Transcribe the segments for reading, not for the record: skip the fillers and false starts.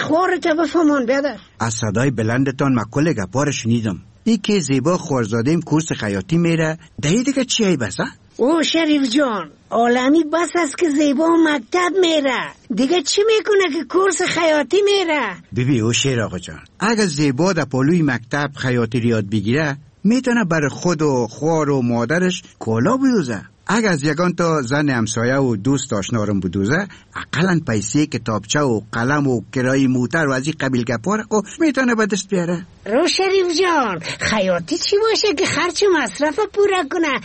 خوارت بفهمون بیادر. از صدای بلندتان مکل گپار شنیدم. ای که زیبا خوارزادهیم کورس خیاطی میره، دهی دیگه چی ای بسه؟ او شریف جان، عالمی بس است که زیبا مکتب میره، دیگه چی میکنه که کورس خیاطی میره؟ ببین او شیر آقا جان، اگه زیبا در پالوی مکتب خیاطی یاد بگیره میتونه برای خود و خوار و مادرش کالا بدوزه. اگه از یگان تا زن همسایه و دوست آشنارم بدوزه، اقلا پیسه کتابچه و قلم و کرای موتر و از این قبیل گپار میتونه به دست بیاره. رو شریف جان، خیاطی چی باشه که خرچ مصرف پورا کنه؟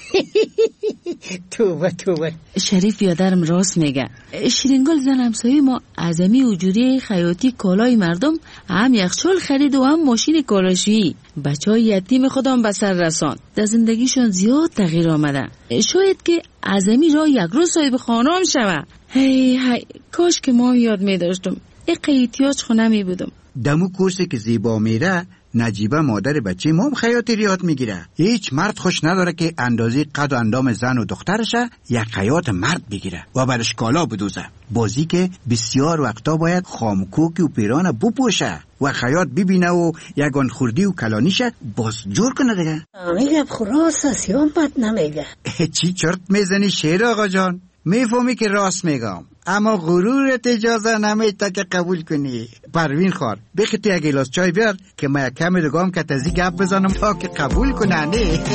توبه. شریف بیادرم راست میگه. شیرینگل زن همسایه ما عظمی وجودی خیاطی کالای مردم هم یخچال خرید و هم ماشین کالاشویی. بچهای یتیم خودم به سر رسان. در زندگیشون زیاد تغییر آمده. شاید که عظمی را یک روز صاحب خانه هم شوه. هی کاش که ما یاد می داشتم. احتیاج خونه می بودم. دمو کورسی که زیبا میره، نجیبه مادر بچه ما هم خیاطی یاد میگیره. هیچ مرد خوش نداره که اندازه قد و اندام زن و دخترشه یک خیاط مرد بگیره و برش کالا بدوزه. بازی که بسیار وقتا باید خامکوکی و پیران بپوشه و خیاط ببینه و یگان خوردی و کلانیشه باز جور کنه دیگه. میگه خلاص است یا بد نمیگه. چی چرت میزنی شیر آقا جان؟ میفهمی که راست میگم، اما غرورت اجازه نمیده که قبول کنی. پروین خار بخیتی یک گلاس چای بیار که ما یک کمی دگام که تازی گپ بزنم تا که قبول کنه.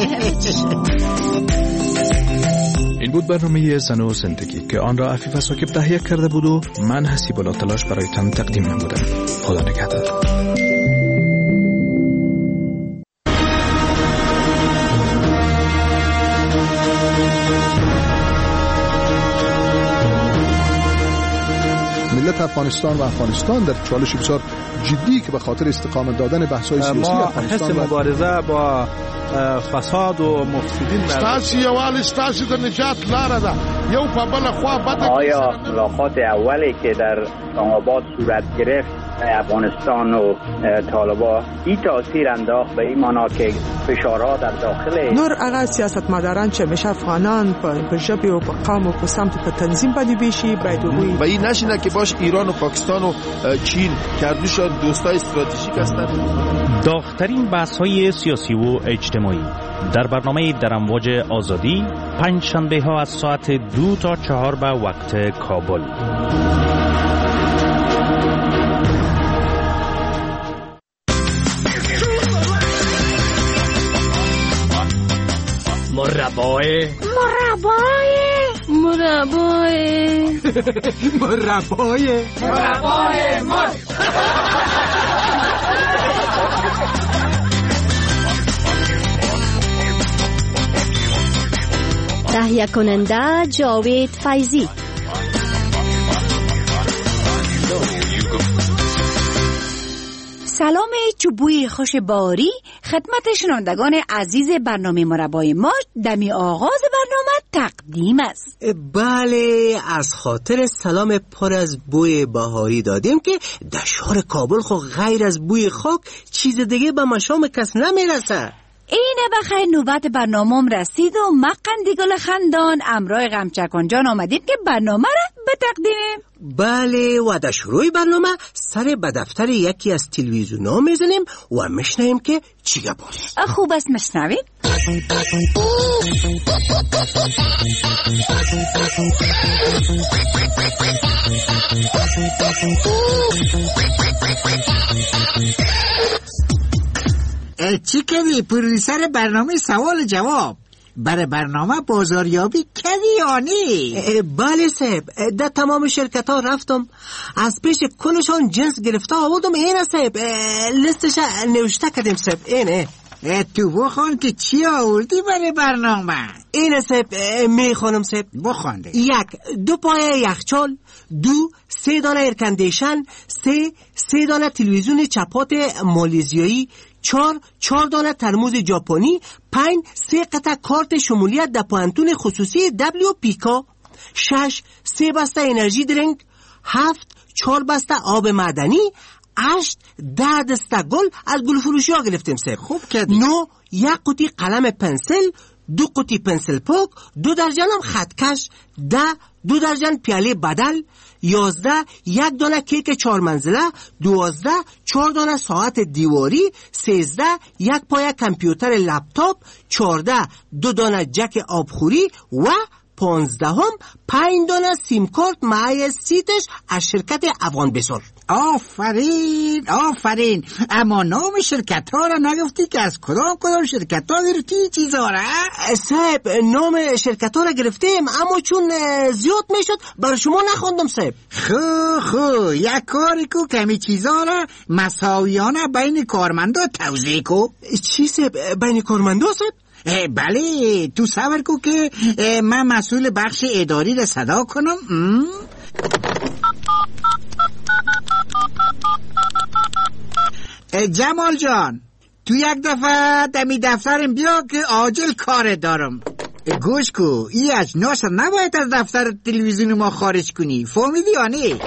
این بود برنامه زن و زندگی که آن را عفیف ساکب تهیه کرده بود و من حسیب الله تلاش برایتان تقدیم نمودم. خدا نگهدار. ملت افغانستان و افغانستان در چالش بسیار جدی که به خاطر استقامت دادن بحث‌های سیاسی افغانستان ما حس مبارزه با فساد و مفسدین ستاسي یوال ستاسي د نجات لاره ده یو په بل خوا بده. آیا ملاقات اولی که در اسلام آباد صورت گرفت افغانستان و طالبان این تاثیر انداخت به این معنا که فشارها در داخل نور هغه سیاستمداران چې مشه افغانان په ژبه او په قوم او په سمت په تنظیم باندې بشي باید وي و این نشینه که باش ایران و پاکستان و چین کردوشان دوستای استراتژیک هستند. داغ‌ترین بحث‌های سیاسی و اجتماعی در برنامه در امواج آزادی پنج شنبه ها از ساعت 2 تا 4 به وقت کابل. مربای تهیه کننده جاوید فیضی. سلام چوبوی خوش باری خدمت شنوندگان عزیز برنامه مربای ما دمی آغاز برنامه تقدیم است. بله، از خاطر سلام پر از بوی بهاری دادیم که در شهر کابل خو غیر از بوی خاک چیز دیگه به مشام کس نمیرسه. اینه بخیر نوبت برنامه‌ام رسید و ما قندیگل خندان امرای غمچکان جان آمدیم که برنامه را بتقدیمیم. بله، و در شروع برنامه سر به دفتر یکی از تلویزیون‌ها میزنیم و میشنویم که چی گپاست. خوب است میشنویم. چی کردی پرویسر برنامه سوال جواب؟ برای برنامه بازاریابی کردی یا نه؟ بله صاحب، در تمام شرکت ها رفتم، از پیش کلشان جنس گرفته آوردم. اینه صاحب، لیستش نوشته کردیم صاحب. اینه تو بخوان که چی آوردی برای برنامه؟ اینه صاحب، میخوانم صاحب. بخوانده. 1 2 پایه یخچال، 2 3 دانه ایرکندیشن، 3 دانه تلویزیون چپات مالزیایی، 4 دانه ترموز ژاپنی، 5 3 قطعه کارت شمولیت در پوانتون خصوصی دبلیو پیکا، 6 3 بسته انرژی درینک، 7 4 بسته آب معدنی، 8 10 دسته گل از گل فروشی ها گرفتیم صاحب. خوب کردی. 9 1 قوطی قلم پنسل، 2 قوطی پنسل پوک، 2 درجن هم خطکش، 10 2 درجن پیاله بدل، 11 1 دانه کیک 4 منزله، 12 4 دانه ساعت دیواری، 13 1 پایه کامپیوتر لپتاپ، 14 2 دانه جک آبخوری و 15 5 دانه سیم کارت معای سیتش از شرکت افغان بسر. آفرین آفرین. اما نام شرکت ها را نگفتی که از کدام شرکت ها گرفتی چیزا را؟ صاحب نام شرکت ها را گرفتیم اما چون زیاد میشد برای شما نخوندم صاحب. خو یک کاری کو کمی چیزا را مساویانه بین کارمندا توزیع کو. چی صاحب بین کارمندا صاحب؟ بله تو صبر کو که من مسئول بخش اداری را صدا کنم. جمال جان تو یک دفعه دمی دفترم بیا که عاجل کار دارم. گوش کو ای اجناس نباید از دفتر تلویزیون ما خارج کنی، فهمیدی یا نه؟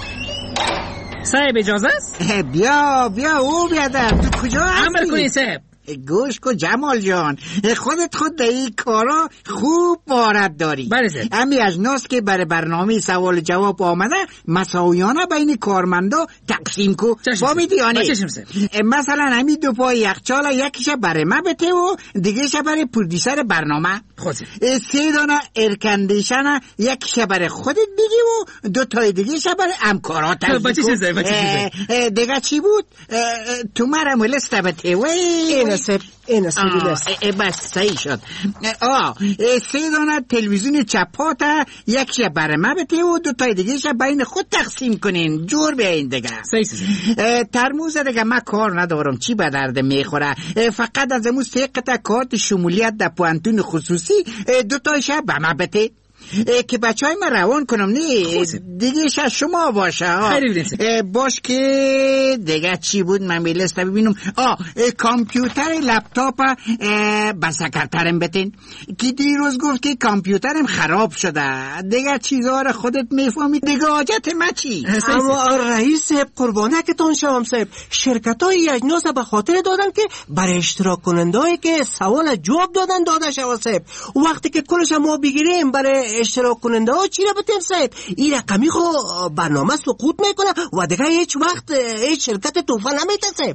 صاحب اجازه است؟ بیا او بیادر. تو کجا هستی؟ امر کنی صاحب. گوش کو جمال جان خودت خود در این کارا خوب مهارت داری. امی اجناس که برای برنامه سوال جواب آمده مساویانه بین کارمندا تقسیم کو، فهمیدی یا نه؟ مثلا همین 2 پای یخچال یکیش برای من بده و دیگهش برای پرودیسر برنامه، 3 دانه ایرکندیشن یکیش برای خودت بگی و 2 تای دیگهش برای همکارات تقسیم کو. دیگه چی بود؟ تو مرم لست بده این است بس صحیح شد. 3 دانه تلویزیون چپاتا یکیش برای من بده و 2 تای دیگهش بین خود تقسیم کنین، جور بیاین دیگه. ترموز دیگه من کار ندارم، چی به درد میخوره؟ فقط از امون 3 قطعه کارت شمولیت در پوانتون خصوصی 2 تایش به من بده که بچه های من روان کنم. نه دیگه شما باشه. باش که دیگه چی بود من میلسته ببینم. کامپیوتر لپتاپ به سکرترم بتین که دیروز گفت که کامپیوترم خراب شده. دیگه چیزها رو خودت میفهمی دیگه حاجت ما چی؟ اما رئیس قربانه که تون شوام صاحب، شرکت های اجناس به خاطر دادن که برای اشتراک کننده هایی که سوال جواب داده شوام صاحب. وقتی که کلش ما بگیریم برای اشتراک کننده ها چی را بتیم صاحب؟ این رقمی خو برنامه سقوط میکنه و دیگه هیچ وقت هیچ شرکت توفه نمیده صاحب.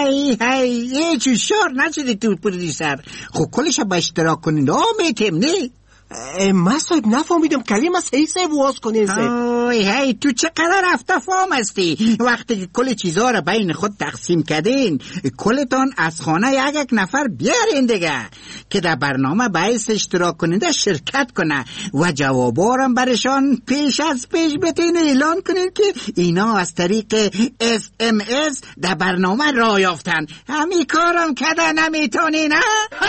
هیچ شور نشدی تو پردیسر خو کلش با اشتراک کننده ها میتیم نه؟ من صاحب نفهمیدم کلمه صحیح صاحب واز کنین صاحب. تو چقدر رفته فهم هستی؟ وقتی که کل چیزها را بین خود تقسیم کردین کلتان از خانه یک نفر بیارین دیگه که در برنامه باعث اشتراک کننده شرکت کنه و جوابارم برشان پیش از پیش بتین اعلان کنین که اینا از طریق SMS در برنامه راه یافتن. همین کارم کده نمیتونین ها؟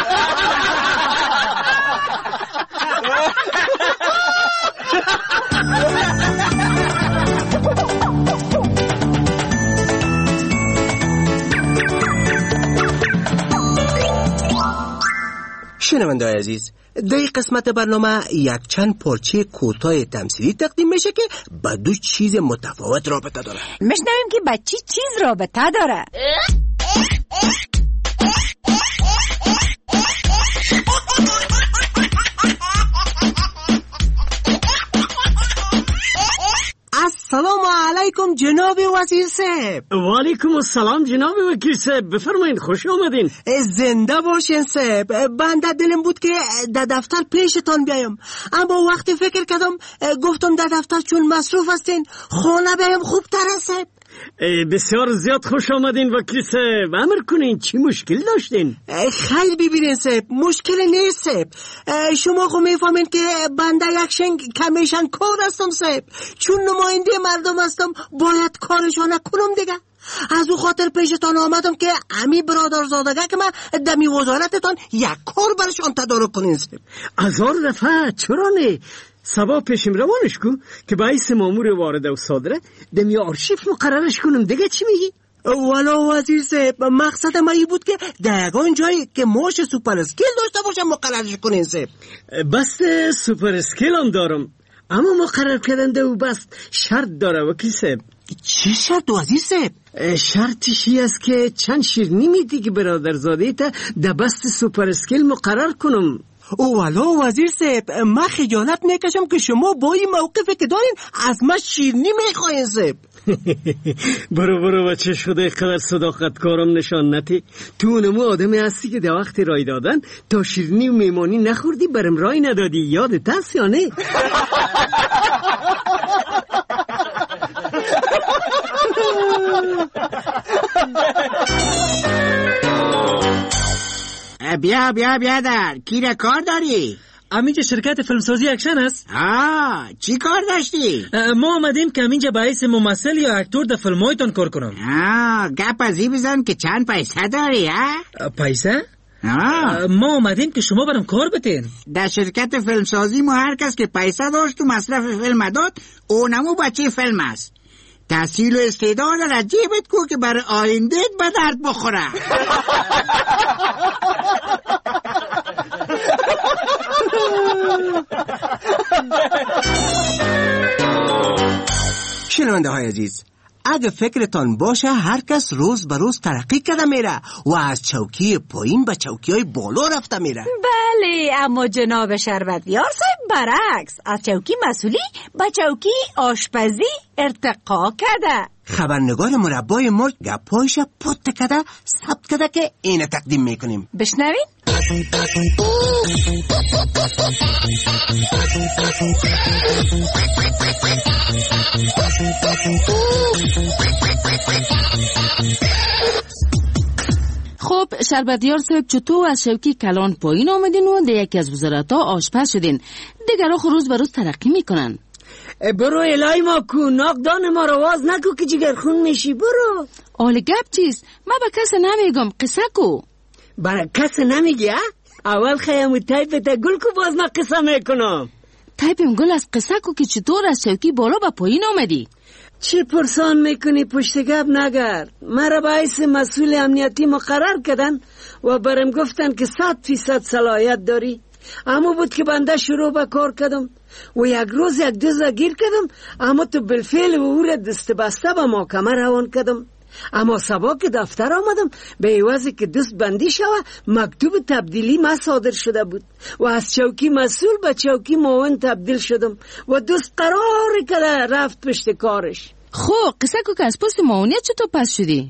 شنونده‌های عزیز، در این قسمت برنامه یک چند پارچه کوتاه تمثیلی تقدیم میشه که با 2 چیز متفاوت رابطه داره. میشنویم که با چی چیز رابطه داره؟ السلام علیکم جناب وزیر صاحب. و علیکم السلام جناب وکیل صاحب، بفرمایید، خوش آمدین. زنده باشین صاحب. بنده دلم بود که در دفتر پیشتان بیایم اما وقتی فکر کردم گفتم در دفتر چون مصروف هستین خانه بیایم خوب تر است صاحب. بسیار زیاد خوش آمدین وکیل صاحب. امر کنین چی مشکل داشتین؟ خیلی ببینین صاحب مشکل نیست صاحب. شما خو میفهمین که بنده یک شنگ کمیشن کار هستم صاحب. چون نماینده مردم هستم باید کارشان کنم دیگه. از او خاطر پیشتان آمدم که امی برادرزادگه که من دمی وزارتتان یک کار برشان تدارک کنین صاحب. هزار دفعه چرا نه؟ سبا پیشم روانش کو که باعث مامور وارده و صادره دمی آرشیف مقررش کنم دیگه چی میگی؟ والا وزیر صاحب مقصد ما این بود که در یگان جایی که ماش سوپر اسکیل داشته باشه مقررش کنین صاحب. بس سوپر اسکیل هم دارم اما مقرر کردنده و بس شرط داره وکیل صاحب. چی شرط وزیر صاحب؟ شرطشی است که چند شیرنی میدی که برادرزاده تا در بست سوپر اسکیل مقرر کنم. والا وزیر صاحب، من خجالت میکشم که شما با این موقفی که دارین از من شیرینی میخواین صاحب. برو بچه شده قدر صداقتکارم نشان نتی. تو اونمو آدمی هستی که در وقت رای دادن تا شیرینی و میمانی نخوردی برم رای ندادی، یادت هست یا نه؟ بیا در کی کار داری؟ امینجا شرکت فیلمسازی اکشن است. چی کار داشتی؟ ما آمدیم که امینجا باعث ممثل یا اکتور در فیلمایتان کار کنم. گپ ازی بزن که چند پیسه داری؟ پیسه؟ ما آمدیم که شما برام کار بتین. در شرکت فیلمسازی ما هر کس که پیسه داشت و مصرف فیلم داد اونمو بچه فیلم است. تحصیل و استعداد را جیبت کو که برای آیندهت به درد بخوره. شنونده های عزیز، اگه فکرتان باشه هر کس روز به روز ترقی کرده میره و از چوکی پایین به چوکی های بالا رفته میره. بله، اما جناب شربتیار صاحب برعکس، از چوکی مسئولی به چوکی آشپزی ارتقا کرده. خبرنگار مربای ما گپایش پت کرده ثبت کرده که اینه تقدیم میکنیم. بشنوین. خب شربتیار صاحب، چطور از شوکی کلان پایین آمدین و در یکی از وزارت‌ها آشپز شدین؟ دیگر آخر روز به روز ترقی میکنن. برو الهی ما کو، ناقدان ما رو واز نکو که جگر خون میشی. برو. آل گپ چیست؟ من به کس نمیگم، قصه کو. برای کس نمیگی؟ اول خیام تایپت گل کو، باز من قصه میکنم. تایپم گل از قصه کو که چطور از شوکی بالا به پایین آمدی؟ چی پرسان میکنی؟ پشت گپ نگرد. مرا باعث مسئول امنیتی مقرر کردن و برم گفتن که 100% صلاحیت داری. اما بود که بنده شروع به کار کردم و یک روز یک دوزا گیر کردم، اما تو بالفعل و او را دست بسته به محکمه روان کردم. اما سبا که دفتر آمدم به عوضی که دست بندی شوه مکتوب تبدیلی ما صادر شده بود و از چوکی مسئول به چوکی معاون تبدیل شدم و دست قرار کرده رفت پشت کارش. خب قصه کو که از پست معاونیت چطور پس شدی؟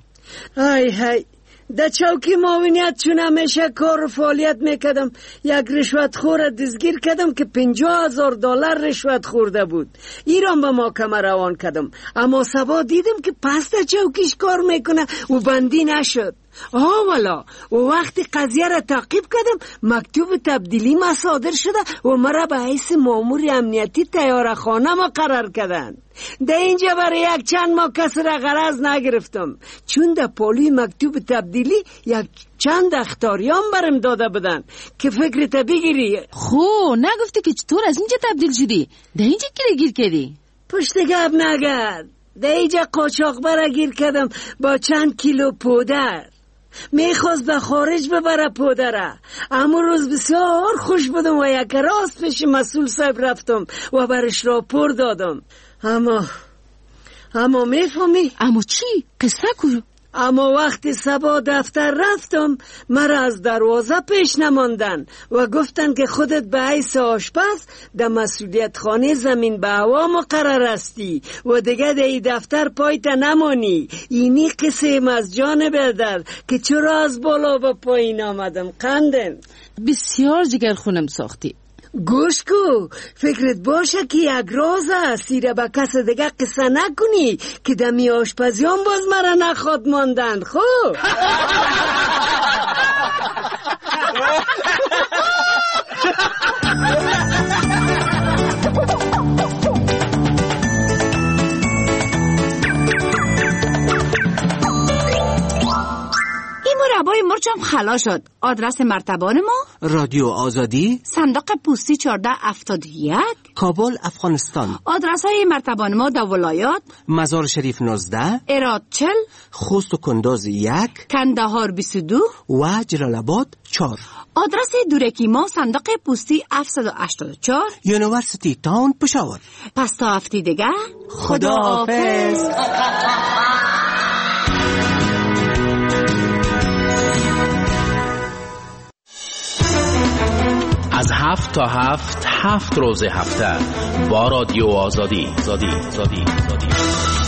های در چوکی معاونیت چون همیشه کار و فعالیت میکردم، یک رشوت خور دزگیر کردم که $50,000 رشوت خورده بود. ایران به محکمه روان کردم، اما سبا دیدم که پس در چوکیش کار میکنه و بندی نشد. والا و وقتی قضیه را تعقیب کردم مکتوب تبدیلی ما صادر شده و مرا به حیث مامور امنیتی طیاره خانه مقرر کردند. در اینجا برای یک چند ماه کس را غرض نگرفتم، چون در پالوی مکتوب تبدیلی یک چند اختاریان برم داده بدن که فکرت بگیری. خو نگفتی که چطور از اینجا تبدیل شدی؟ در اینجا گیر کردی؟ پشت گپ نگرد. در اینجا قاچاق برا گیر کردم با چند کیلو پودر. میخواست به خارج ببره پودره، اما روز بسیار خوش بودم و یک راست پیش مسئول صاحب رفتم و برش راپور دادم. اما میفهمی؟ اما چی؟ قصه کو؟ اما وقتی صبح دفتر رفتم مرا از دروازه پیش نماندن و گفتن که خودت به حیث آشپز در مسئولیت خانه زمین به هوا مقرر هستی و دیگه در این دفتر پایت نمانی. اینی قسم از جان بردر که چرا از بالا به پایین آمدم. قندن بسیار جگر خونم ساختی. گوش کو، فکرت باشه که یک راز است، سیره به کس دیگه قصه نکنی که دمی آشپزیان باز مرا نخواد ماندن. خوب مربای مرچم خلا شد. آدرس مرتبان ما: رادیو آزادی، صندوق پستی 1471، کابل، افغانستان. آدرس های مرتبان ما در ولایات: مزار شریف 19، هرات 40، خوست و کندوز 1، کندهار 22 و جلال آباد 4. آدرس دورکی ما: صندوق پستی 784، یونیورسیتی تاون، پشاور. پس تا هفته دیگه خداحافظ. از تا 7 روز هفته با رادیو آزادی.